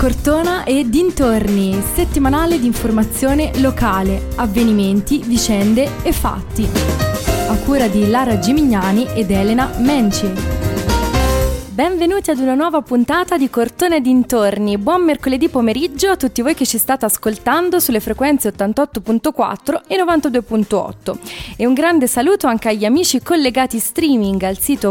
Cortona e dintorni, settimanale di informazione locale, avvenimenti, vicende e fatti. A cura di Lara Gimignani ed Elena Menci. Benvenuti ad una nuova puntata di Cortona e dintorni. Buon mercoledì pomeriggio a tutti voi che ci state ascoltando sulle frequenze 88.4 e 92.8. E un grande saluto anche agli amici collegati streaming al sito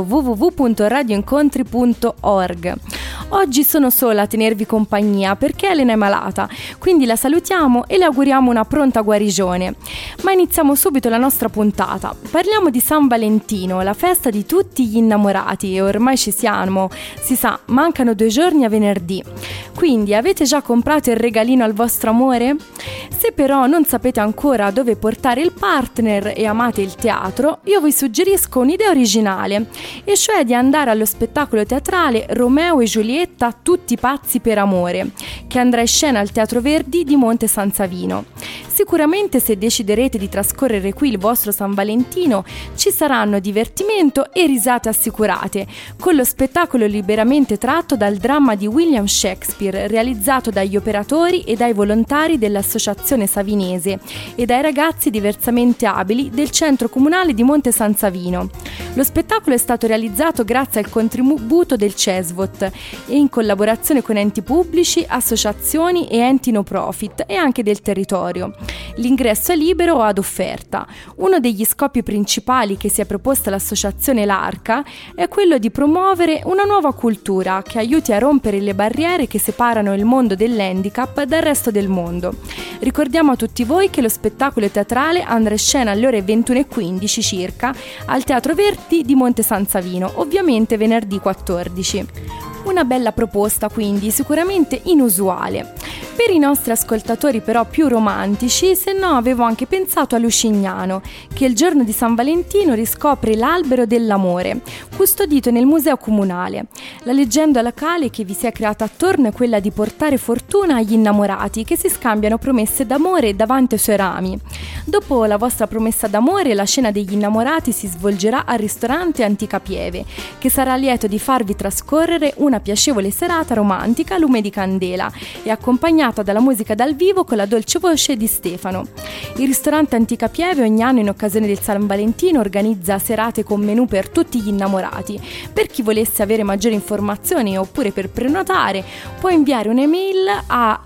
www.radioincontri.org. Oggi sono sola a tenervi compagnia perché Elena è malata, quindi la salutiamo e le auguriamo una pronta guarigione. Ma iniziamo subito la nostra puntata. Parliamo di San Valentino, la festa di tutti gli innamorati, e ormai ci siamo, si sa, mancano 2 giorni a venerdì. Quindi avete già comprato il regalino al vostro amore? Se però non sapete ancora dove portare il partner e amate il teatro, io vi suggerisco un'idea originale, e cioè di andare allo spettacolo teatrale Romeo e Giulietta tutti pazzi per amore, che andrà in scena al Teatro Verdi di Monte San Savino. Sicuramente se deciderete di trascorrere qui il vostro San Valentino ci saranno divertimento e risate assicurate, con lo spettacolo liberamente tratto dal dramma di William Shakespeare, realizzato dagli operatori e dai volontari dell'Associazione Savinese e dai ragazzi diversamente abili del Centro Comunale di Monte San Savino. Lo spettacolo è stato realizzato grazie al contributo del CESVOT e in collaborazione con enti pubblici, associazioni e enti no profit e anche del territorio. L'ingresso è libero o ad offerta. Uno degli scopi principali che si è proposta l'associazione L'Arca è quello di promuovere una nuova cultura che aiuti a rompere le barriere che separano il mondo dell'handicap dal resto del mondo. Ricordiamo a tutti voi che lo spettacolo teatrale andrà in scena alle ore 21:15 circa al Teatro Verdi di Monte San Savino, ovviamente venerdì 14. Una bella proposta, quindi sicuramente inusuale. Per i nostri ascoltatori però più romantici, se no avevo anche pensato a Lucignano, che il giorno di San Valentino riscopre l'albero dell'amore, custodito nel museo comunale. La leggenda locale che vi si è creata attorno è quella di portare fortuna agli innamorati che si scambiano promesse d'amore davanti ai suoi rami. Dopo la vostra promessa d'amore, la scena degli innamorati si svolgerà al ristorante Antica Pieve, che sarà lieto di farvi trascorrere una piacevole serata romantica a lume di candela e accompagnata dalla musica dal vivo con la dolce voce di Stefano. Il ristorante Antica Pieve ogni anno in occasione del San Valentino organizza serate con menù per tutti gli innamorati. Per chi volesse avere maggiori informazioni oppure per prenotare può inviare un'email a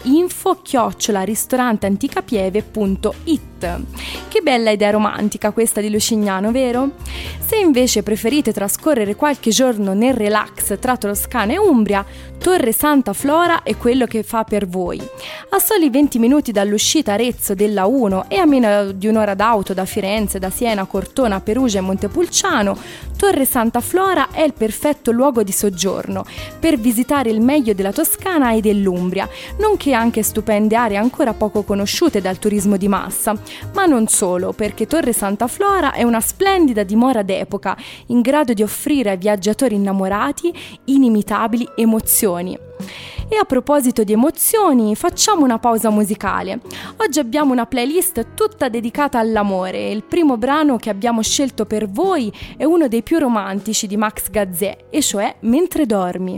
info@ristoranteanticapieve.it. Che bella idea romantica questa di Lucignano, vero? Se invece preferite trascorrere qualche giorno nel relax tra Toscana e Umbria, Torre Santa Flora è quello che fa per voi. A soli 20 minuti dall'uscita Arezzo della 1 e a meno di un'ora d'auto da Firenze, da Siena, Cortona, Perugia e Montepulciano, Torre Santa Flora è il perfetto luogo di soggiorno per visitare il meglio della Toscana e dell'Umbria, nonché anche stupende aree ancora poco conosciute dal turismo di massa. Ma non solo, perché Torre Santa Flora è una splendida dimora d'epoca, in grado di offrire ai viaggiatori innamorati inimitabili emozioni. E a proposito di emozioni, facciamo una pausa musicale. Oggi abbiamo una playlist tutta dedicata all'amore. Il primo brano che abbiamo scelto per voi è uno dei più romantici di Max Gazzè, e cioè Mentre dormi.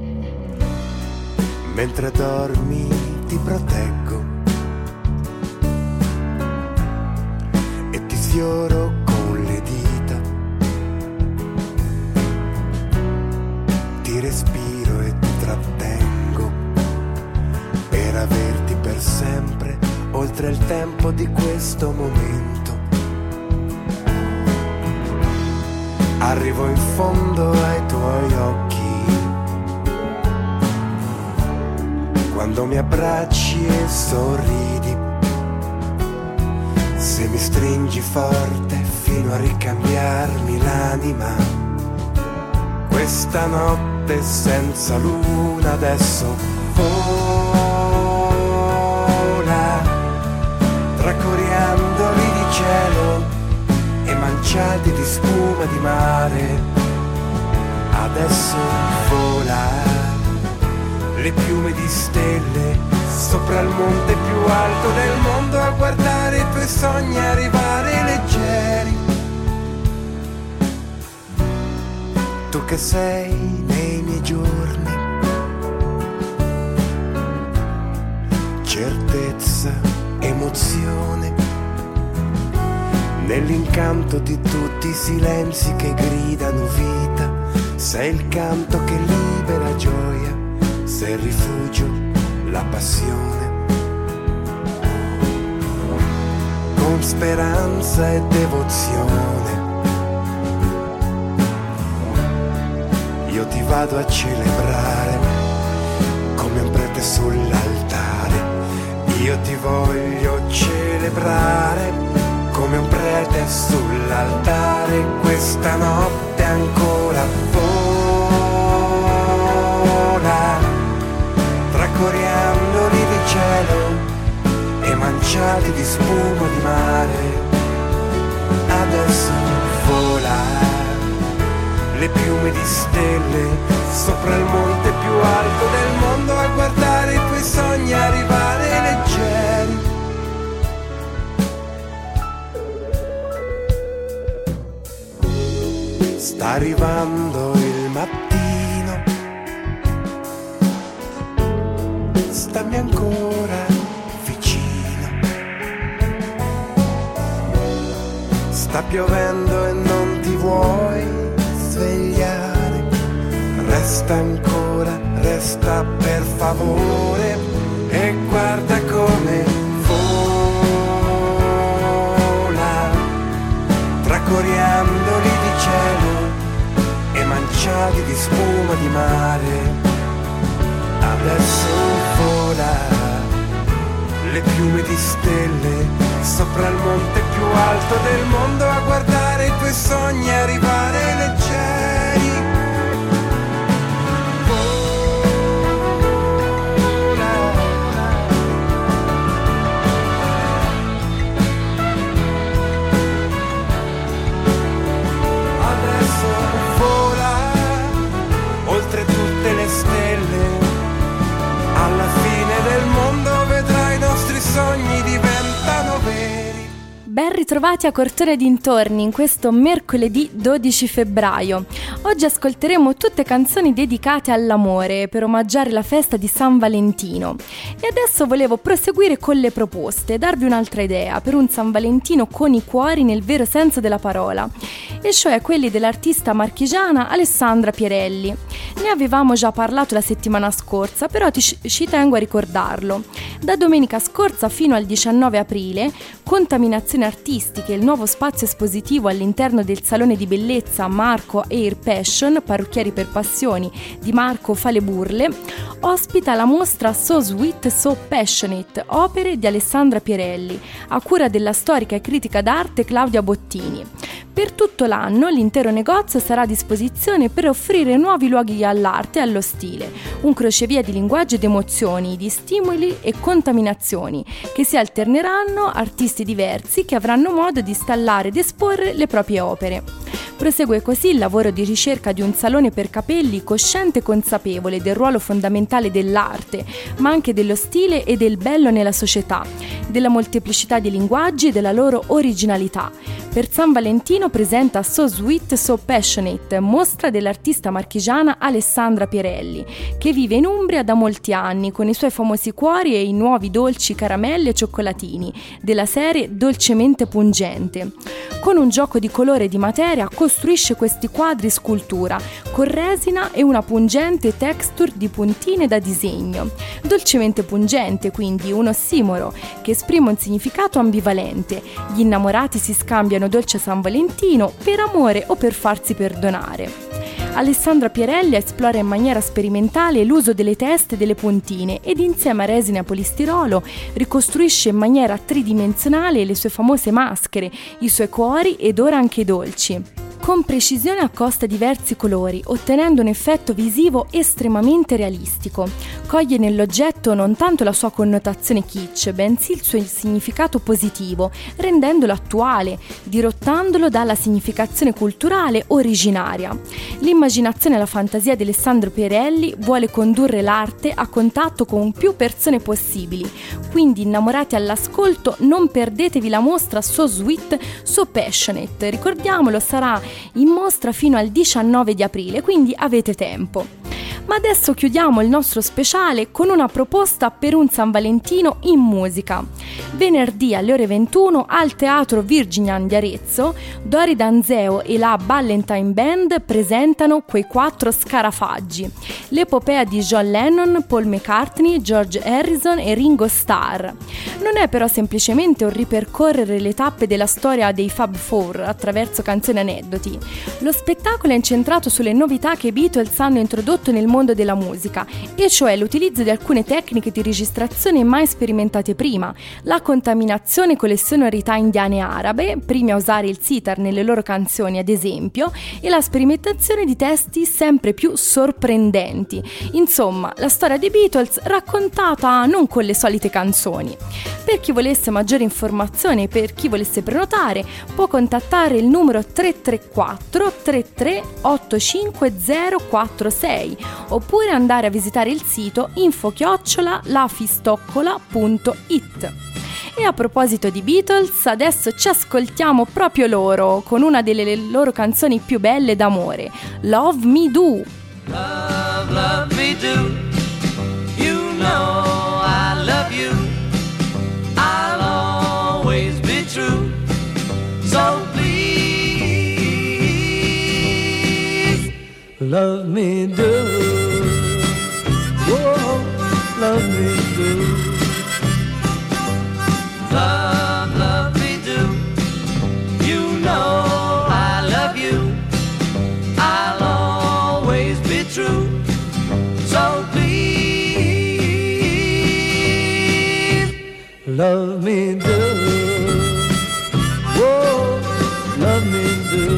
Mentre dormi ti proteggo e ti sfioro con le dita, ti respiro e ti trattengo per averti per sempre oltre il tempo di questo momento. Arrivo in fondo ai tuoi occhi quando mi abbracci e sorridi, se mi stringi forte fino a ricambiarmi l'anima. Questa notte senza luna adesso vola tra coriandoli di cielo e manciati di spuma di mare. Adesso vola le piume di stelle sopra il monte più alto del mondo a guardare i tuoi sogni arrivare leggeri. Tu che sei nei miei giorni tristezza, emozione, nell'incanto di tutti i silenzi che gridano vita. Sei il canto che libera gioia, sei il rifugio, la passione. Con speranza e devozione io ti vado a celebrare come un prete sull'altare. Io ti voglio celebrare come un prete sull'altare. Questa notte ancora vola tra coriandoli di cielo e manciati di spuma di mare. Adesso vola le piume di stelle sopra il monte più alto del mondo, a guardare i tuoi sogni arrivare leggeri. Sta arrivando il mattino, stammi ancora vicino. Sta piovendo e non ti vuoi svegliare. Resta ancora, resta per favore e guarda come vola tra coriandoli di cielo e manciati di spuma di mare. Adesso vola le piume di stelle sopra il monte più alto del mondo, a guardare i tuoi sogni arrivare leggeri. Adesso vola oltre tutte le stelle, alla fine del mondo vedrai i nostri sogni diventano veri. Ben ritrovati a Cortona e dintorni in questo mercoledì 12 febbraio. Oggi ascolteremo tutte canzoni dedicate all'amore per omaggiare la festa di San Valentino. E adesso volevo proseguire con le proposte, darvi un'altra idea per un San Valentino con i cuori nel vero senso della parola, e cioè quelli dell'artista marchigiana Alessandra Pierelli. Ne avevamo già parlato la settimana scorsa, però ci tengo a ricordarlo. Da domenica scorsa fino al 19 aprile, Contaminazioni Artistiche, il nuovo spazio espositivo all'interno del salone di bellezza Marco Hair Passion, parrucchieri per passioni di Marco Fale Burle, ospita la mostra So Sweet, So Passionate, opere di Alessandra Pierelli, a cura della storica e critica d'arte Claudia Bottini. Per tutto l'anno l'intero negozio sarà a disposizione per offrire nuovi luoghi all'arte e allo stile, un crocevia di linguaggi ed emozioni, di stimoli e contaminazioni, che si alterneranno artisti diversi che avranno modo di installare ed esporre le proprie opere. Prosegue così il lavoro di ricerca di un salone per capelli cosciente e consapevole del ruolo fondamentale dell'arte, ma anche dello stile e del bello nella società, della molteplicità di linguaggi e della loro originalità. Per San Valentino presenta So Sweet, So Passionate, mostra dell'artista marchigiana Alessandra Pierelli, che vive in Umbria da molti anni con i suoi famosi cuori e i nuovi dolci caramelle e cioccolatini della serie Dolcemente Pungente. Con un gioco di colore e di materia costruisce questi quadri scultura con resina e una pungente texture di puntine da disegno. Dolcemente pungente, quindi un ossimoro che esprime un significato ambivalente. Gli innamorati si scambiano dolce San Valentino per amore o per farsi perdonare. Alessandra Pierelli esplora in maniera sperimentale l'uso delle teste e delle puntine ed insieme a resina e polistirolo ricostruisce in maniera tridimensionale le sue famose maschere, i suoi cuori ed ora anche i dolci. Con precisione accosta diversi colori, ottenendo un effetto visivo estremamente realistico. Coglie nell'oggetto non tanto la sua connotazione kitsch, bensì il suo significato positivo, rendendolo attuale, dirottandolo dalla significazione culturale originaria. L'immaginazione e la fantasia di Alessandro Pierelli vuole condurre l'arte a contatto con più persone possibili. Quindi, innamorati all'ascolto, non perdetevi la mostra So Sweet, So Passionate. Ricordiamolo, sarà in mostra fino al 19 di aprile, quindi avete tempo. Ma adesso chiudiamo il nostro speciale con una proposta per un San Valentino in musica. Venerdì alle ore 21 al Teatro Virginian di Arezzo, Dori D'Anzeo e la Ballantine Band presentano Quei 4 scarafaggi, l'epopea di John Lennon, Paul McCartney, George Harrison e Ringo Starr. Non è però semplicemente un ripercorrere le tappe della storia dei Fab Four attraverso canzoni e aneddoti. Lo spettacolo è incentrato sulle novità che i Beatles hanno introdotto nel mondo della musica, e cioè l'utilizzo di alcune tecniche di registrazione mai sperimentate prima, la contaminazione con le sonorità indiane e arabe, primi a usare il sitar nelle loro canzoni ad esempio, e la sperimentazione di testi sempre più sorprendenti. Insomma, la storia dei Beatles raccontata non con le solite canzoni. Per chi volesse maggiori informazioni e per chi volesse prenotare, può contattare il numero 334 33 85046 oppure andare a visitare il sito info@lafistoccola.it. E a proposito di Beatles, adesso ci ascoltiamo proprio loro con una delle loro canzoni più belle d'amore, Love Me Do. Love, love me do. You know I love you. I'll always be true. So please, love me do. Whoa, love me do. Love, love me do. You know I love you. I'll always be true. So please, love me do. Whoa, love me do.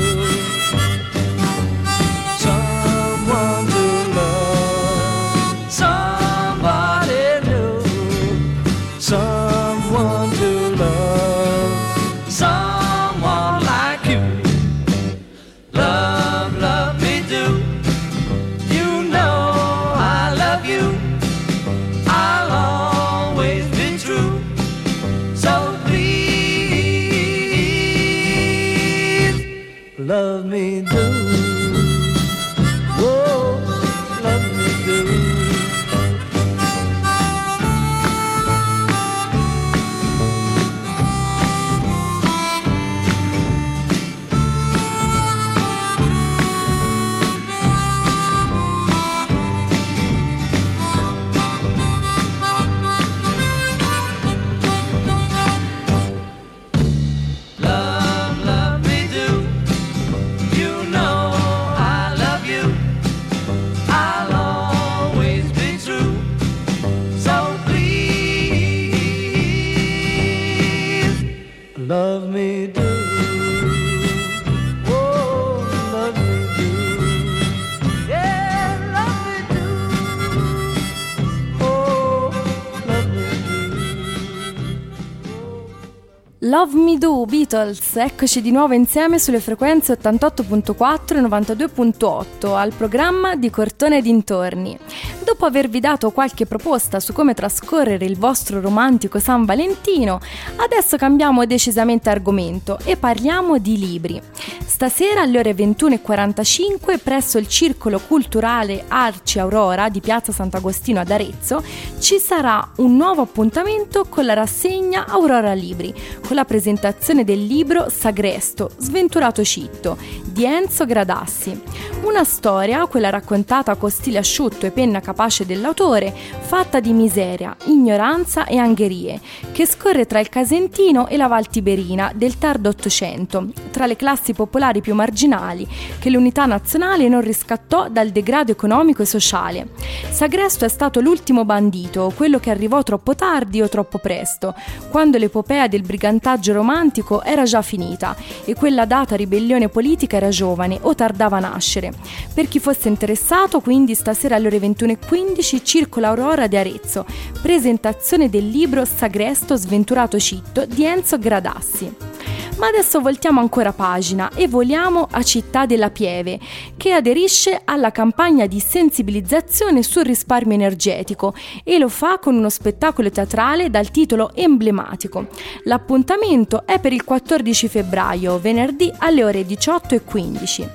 Someone to love, somebody new. Someone to love, someone like you. Love, love me do. You know I love you. I'll always be true. So please, love me do. Oh, love me do. Love, love me do. You know I love you. I'll always be true. So please, love me do. Oh, love me do. Yeah, love me do. Oh, love me do. Love Me Do, Beatles, eccoci di nuovo insieme sulle frequenze 88.4 e 92.8 al programma di Cortona e dintorni. Dopo avervi dato qualche proposta su come trascorrere il vostro romantico San Valentino, adesso cambiamo decisamente argomento e parliamo di libri. Stasera alle ore 21:45 presso il Circolo Culturale Arci Aurora di Piazza Sant'Agostino ad Arezzo ci sarà un nuovo appuntamento con la rassegna Aurora Libri, con la presentazione del libro Sagresto, Sventurato Citto di Enzo Gradassi. Una storia, quella raccontata con stile asciutto e penna capace dell'autore, fatta di miseria, ignoranza e angherie, che scorre tra il Casentino e la Val Tiberina del tardo Ottocento, tra le classi popolari più marginali che l'unità nazionale non riscattò dal degrado economico e sociale. Sagresto è stato l'ultimo bandito, quello che arrivò troppo tardi o troppo presto, quando l'epopea del brigantaggio romantico era già finita e quella data ribellione politica era giovane o tardava a nascere. Per chi fosse interessato, quindi stasera alle ore 21:15 Circolo Aurora di Arezzo, presentazione del libro Sagresto, Sventurato Citto di Enzo Gradassi. Ma adesso voltiamo ancora pagina e voliamo a Città della Pieve, che aderisce alla campagna di sensibilizzazione sul risparmio energetico e lo fa con uno spettacolo teatrale dal titolo emblematico. L'appuntamento è per il 14 febbraio, venerdì alle ore 18:15.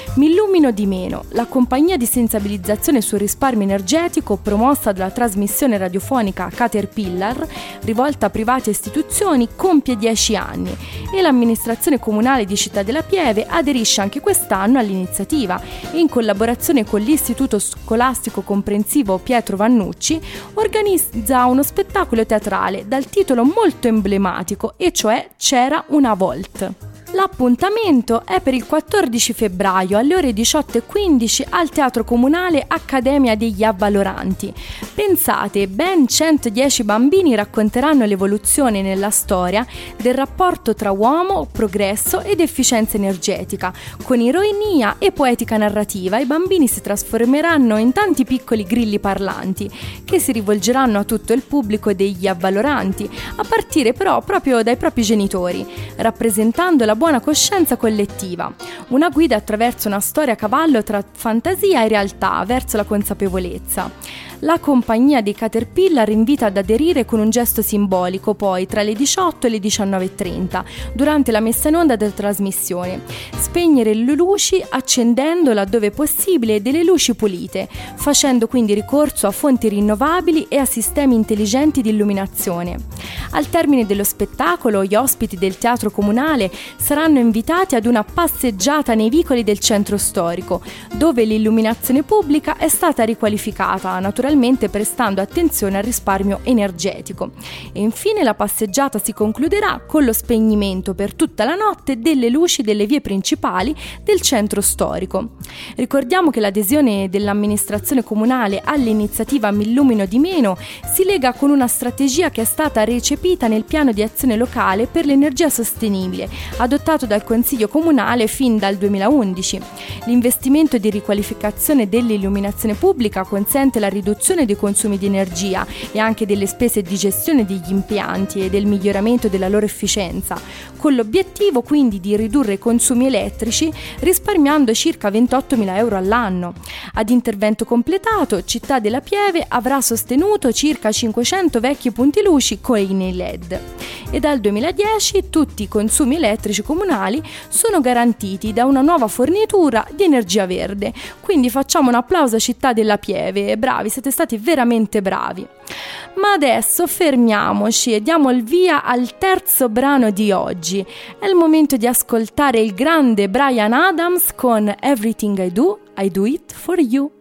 Mi illumino di meno, la compagnia di sensibilizzazione sul risparmio energetico promossa dalla trasmissione radiofonica Caterpillar, rivolta a privati e istituzioni, compie 10 anni e l'amministrazione comunale di Città della Pieve aderisce anche quest'anno all'iniziativa e in collaborazione con l'Istituto Scolastico Comprensivo Pietro Vannucci organizza uno spettacolo teatrale dal titolo molto emblematico, e cioè C'era una volta. L'appuntamento è per il 14 febbraio alle ore 18:15 al Teatro Comunale Accademia degli Avvaloranti. Pensate, ben 110 bambini racconteranno l'evoluzione nella storia del rapporto tra uomo, progresso ed efficienza energetica. Con ironia e poetica narrativa i bambini si trasformeranno in tanti piccoli grilli parlanti che si rivolgeranno a tutto il pubblico degli Avvaloranti, a partire però proprio dai propri genitori, rappresentando la buona coscienza collettiva, una guida attraverso una storia a cavallo tra fantasia e realtà verso la consapevolezza. La compagnia di Caterpillar invita ad aderire con un gesto simbolico poi tra le 18 e le 19:30 durante la messa in onda della trasmissione. Spegnere le luci accendendo laddove possibile delle luci pulite, facendo quindi ricorso a fonti rinnovabili e a sistemi intelligenti di illuminazione. Al termine dello spettacolo gli ospiti del Teatro Comunale saranno invitati ad una passeggiata nei vicoli del centro storico, dove l'illuminazione pubblica è stata riqualificata, naturalmente prestando attenzione al risparmio energetico. E infine la passeggiata si concluderà con lo spegnimento per tutta la notte delle luci delle vie principali del centro storico. Ricordiamo che l'adesione dell'amministrazione comunale all'iniziativa Mi illumino di meno si lega con una strategia che è stata recepita nel piano di azione locale per l'energia sostenibile, adottato dal Consiglio Comunale fin dal 2011. L'investimento di riqualificazione dell'illuminazione pubblica consente la riduzione dei consumi di energia e anche delle spese di gestione degli impianti e del miglioramento della loro efficienza, con l'obiettivo quindi di ridurre i consumi elettrici risparmiando circa 28.000 euro all'anno. Ad intervento completato, Città della Pieve avrà sostenuto circa 500 vecchi punti luci con i LED e dal 2010 tutti i consumi elettrici comunali sono garantiti da una nuova fornitura di energia verde. Quindi facciamo un applauso a Città della Pieve, bravi, siete stati veramente bravi. Ma adesso fermiamoci e diamo il via al terzo brano di oggi. È il momento di ascoltare il grande Bryan Adams con Everything I Do It For You.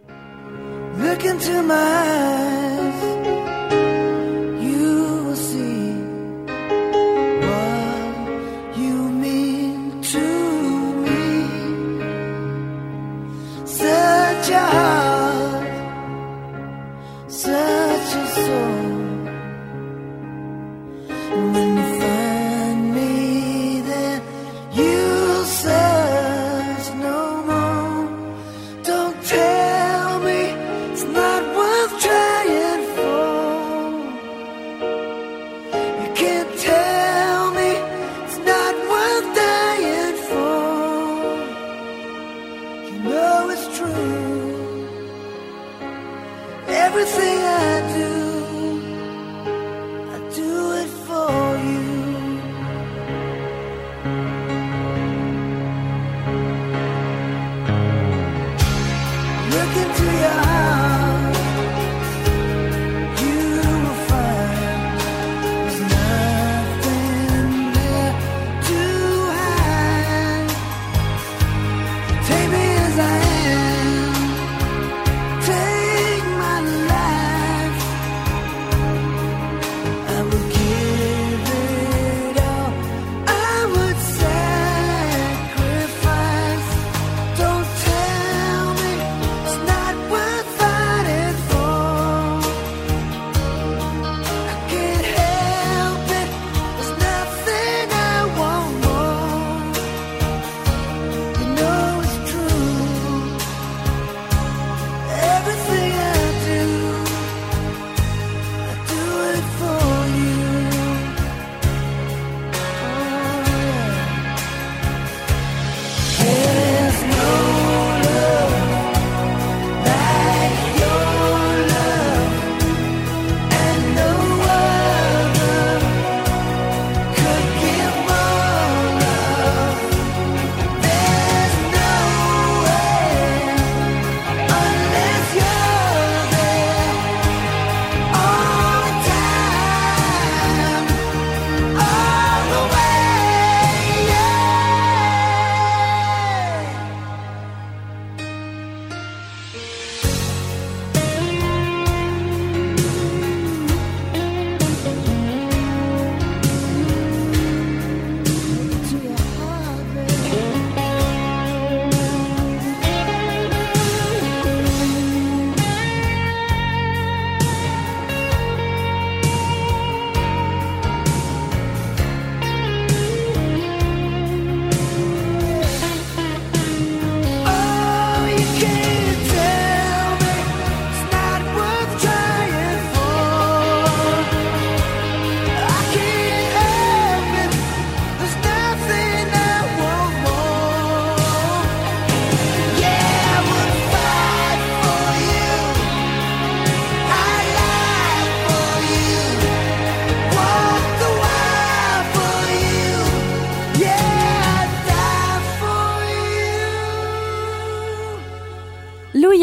Look into my eyes, you will see what you mean to me. Such a heart, such a soul. When you find me there, you'll search no more. Don't tell me it's not worth trying for. You can't tell me it's not worth dying for. You know it's true. Everything I do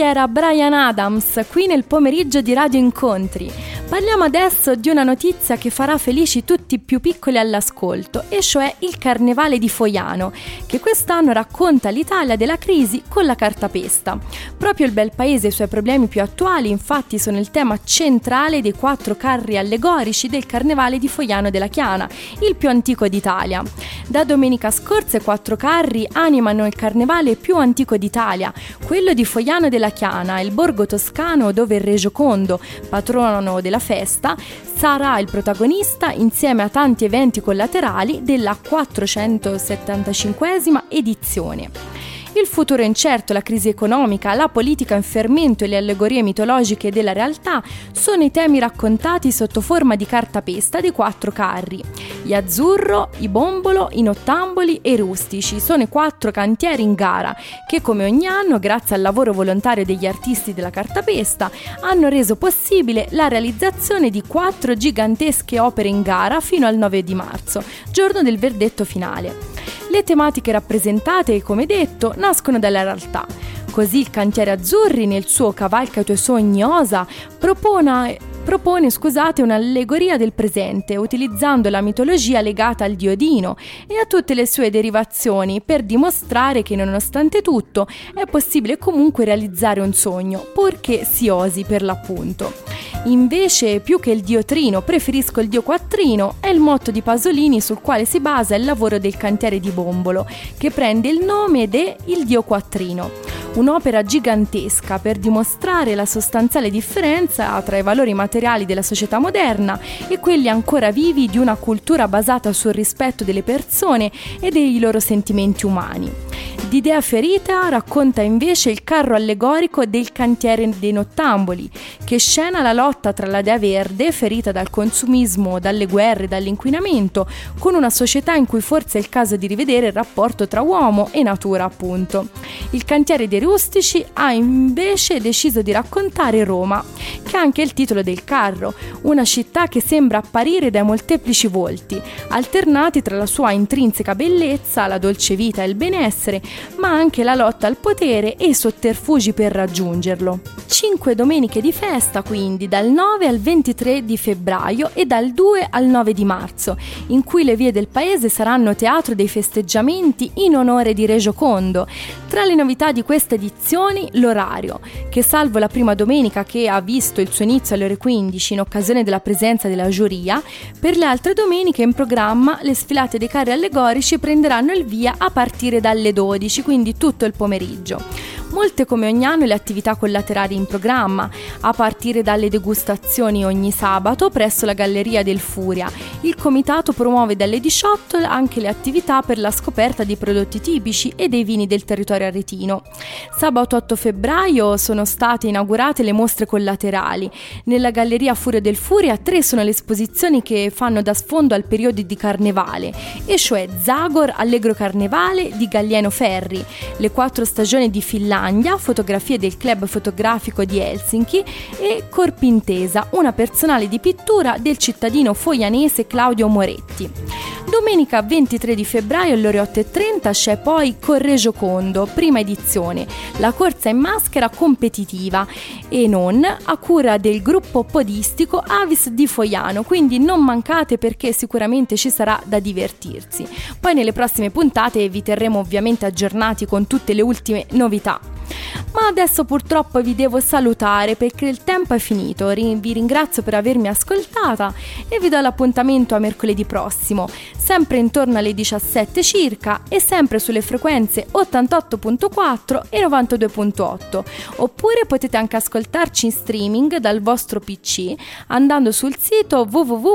era Bryan Adams, qui nel pomeriggio di Radio Incontri. Parliamo adesso di una notizia che farà felici tutti i più piccoli all'ascolto, e cioè il Carnevale di Foiano, che quest'anno racconta l'Italia della crisi con la cartapesta. Proprio il bel paese e i suoi problemi più attuali, infatti, sono il tema centrale dei 4 carri allegorici del Carnevale di Foiano della Chiana, il più antico d'Italia. Da domenica scorsa i 4 carri animano il carnevale più antico d'Italia, quello di Foiano della Chiana, il borgo toscano dove il Re Giocondo, patrono della festa, sarà il protagonista insieme a tanti eventi collaterali della 475esima edizione. Il futuro è incerto, la crisi economica, la politica in fermento e le allegorie mitologiche della realtà sono i temi raccontati sotto forma di cartapesta dei 4 carri. Gli Azzurro, i Bombolo, i Nottamboli e i Rustici sono i 4 cantieri in gara che, come ogni anno, grazie al lavoro volontario degli artisti della cartapesta, hanno reso possibile la realizzazione di 4 gigantesche opere in gara fino al 9 di marzo, giorno del verdetto finale. Le tematiche rappresentate, come detto, nascono dalla realtà. Così il cantiere Azzurri, nel suo Cavalca i tuoi sogni osa, propone un'allegoria del presente, utilizzando la mitologia legata al dio Dino e a tutte le sue derivazioni, per dimostrare che, nonostante tutto, è possibile comunque realizzare un sogno, purché si osi per l'appunto. Invece, più che il dio Trino, preferisco il dio Quattrino, è il motto di Pasolini sul quale si basa il lavoro del cantiere di Bombolo, che prende il nome Il dio Quattrino. Un'opera gigantesca per dimostrare la sostanziale differenza tra i valori materiali della società moderna e quelli ancora vivi di una cultura basata sul rispetto delle persone e dei loro sentimenti umani. D'idea ferita racconta invece il carro allegorico del cantiere dei Nottamboli, che scena la lotta tra la dea verde, ferita dal consumismo, dalle guerre e dall'inquinamento, con una società in cui forse è il caso di rivedere il rapporto tra uomo e natura, appunto. Il cantiere dei Rustici ha invece deciso di raccontare Roma, che è anche il titolo del carro, una città che sembra apparire dai molteplici volti, alternati tra la sua intrinseca bellezza, la dolce vita e il benessere, ma anche la lotta al potere e i sotterfugi per raggiungerlo. 5 domeniche di festa, quindi, dal 9 al 23 di febbraio e dal 2 al 9 di marzo, in cui le vie del paese saranno teatro dei festeggiamenti in onore di Re Giocondo. Tra le novità di queste edizioni, l'orario, che salvo la prima domenica, che ha visto il suo inizio alle ore 15 in occasione della presenza della giuria, per le altre domeniche in programma le sfilate dei carri allegorici prenderanno il via a partire dalle 12, quindi tutto il pomeriggio. Molte, come ogni anno, le attività collaterali in programma, a partire dalle degustazioni ogni sabato presso la Galleria del Furia. Il comitato promuove dalle 18 anche le attività per la scoperta di prodotti tipici e dei vini del territorio aretino. Sabato 8 febbraio sono state inaugurate le mostre collaterali. Nella Galleria Furia del Furia 3 sono le esposizioni che fanno da sfondo al periodo di Carnevale, e cioè Zagor, Allegro Carnevale di Gallieno Ferri, le 4 stagioni di Finlandia, fotografie del club fotografico di Helsinki, e Corpintesa, una personale di pittura del cittadino foianese Claudio Moretti. Domenica 23 di febbraio alle ore 8:30 c'è poi Corre Giocondo, prima edizione, la corsa in maschera competitiva e non, a cura del gruppo podistico Avis di Foiano, quindi non mancate perché sicuramente ci sarà da divertirsi. Poi nelle prossime puntate vi terremo ovviamente aggiornati con tutte le ultime novità. Ma adesso purtroppo vi devo salutare perché il tempo è finito. Vi ringrazio per avermi ascoltata e vi do l'appuntamento a mercoledì prossimo, sempre intorno alle 17 circa e sempre sulle frequenze 88.4 e 92.8, oppure potete anche ascoltarci in streaming dal vostro PC andando sul sito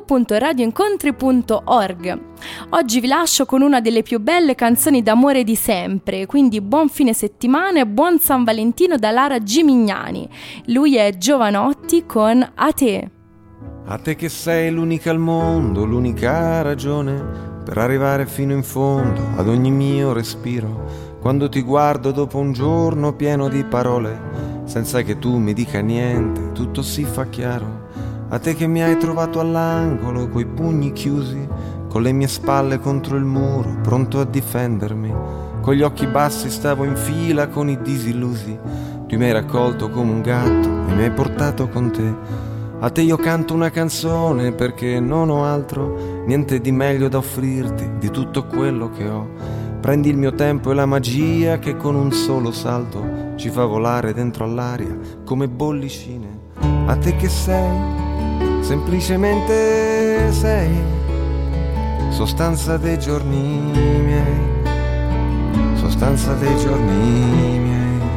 www.radioincontri.org. Oggi vi lascio con una delle più belle canzoni d'amore di sempre, quindi buon fine settimana e buon San Valentino da Lara Gimignani. Lui è Giovanotti con A te. A te che sei l'unica al mondo, l'unica ragione per arrivare fino in fondo ad ogni mio respiro. Quando ti guardo dopo un giorno pieno di parole, senza che tu mi dica niente, tutto si fa chiaro. A te che mi hai trovato all'angolo coi pugni chiusi, con le mie spalle contro il muro, pronto a difendermi. Con gli occhi bassi stavo in fila con i disillusi tu mi hai raccolto come un gatto e mi hai portato con te. A te io canto una canzone perché non ho altro, niente di meglio da offrirti di tutto quello che ho. Prendi il mio tempo e la magia che con un solo salto ci fa volare dentro all'aria come bollicine. A te che sei, semplicemente sei, sostanza dei giorni miei, sostanza dei giorni miei.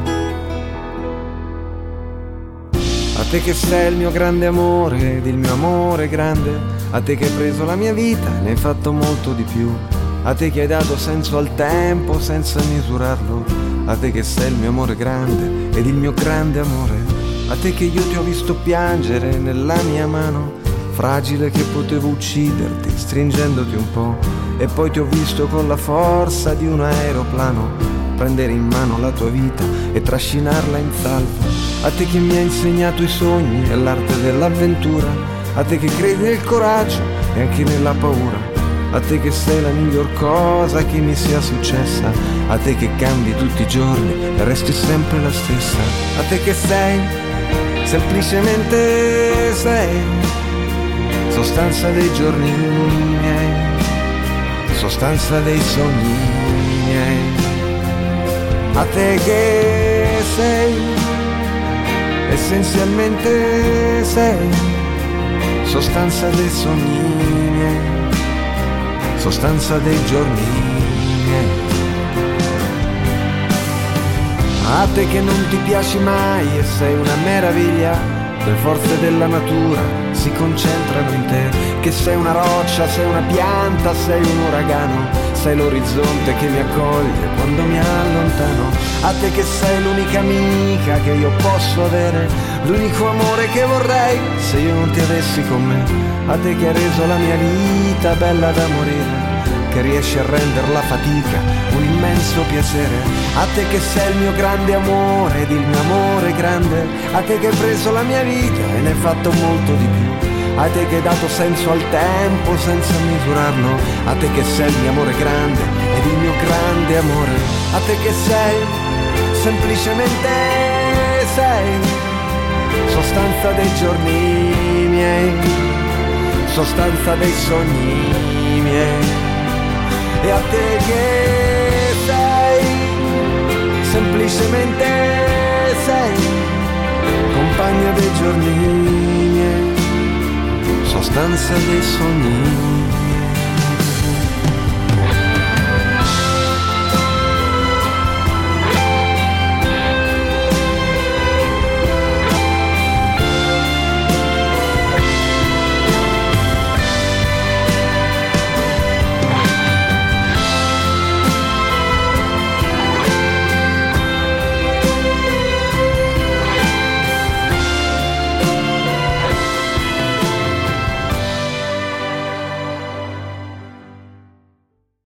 A te che sei il mio grande amore ed il mio amore grande, a te che hai preso la mia vita e ne hai fatto molto di più, a te che hai dato senso al tempo senza misurarlo, a te che sei il mio amore grande ed il mio grande amore, a te che io ti ho visto piangere nella mia mano, fragile che potevo ucciderti stringendoti un po', e poi ti ho visto con la forza di un aeroplano prendere in mano la tua vita e trascinarla in salvo. A te che mi hai insegnato i sogni e l'arte dell'avventura, a te che credi nel coraggio e anche nella paura, a te che sei la miglior cosa che mi sia successa, a te che cambi tutti i giorni e resti sempre la stessa, a te che sei, semplicemente sei, sostanza dei giorni miei, sostanza dei sogni miei. A te che sei, essenzialmente sei, sostanza dei sogni miei, sostanza dei giorni miei. A te che non ti piaci mai e sei una meraviglia, le forze della natura si concentrano in te, che sei una roccia, sei una pianta, sei un uragano, sei l'orizzonte che mi accoglie quando mi allontano. A te che sei l'unica amica che io posso avere, l'unico amore che vorrei se io non ti avessi con me. A te che hai reso la mia vita bella da morire, che riesci a rendere la fatica un immenso piacere. A te che sei il mio grande amore ed il mio amore grande, a te che hai preso la mia vita e ne hai fatto molto di più, a te che hai dato senso al tempo senza misurarlo, a te che sei il mio amore grande ed il mio grande amore, a te che sei, semplicemente sei, sostanza dei giorni miei, sostanza dei sogni miei. E a te che sei, semplicemente sei, compagna dei giorni miei, sostanza dei sogni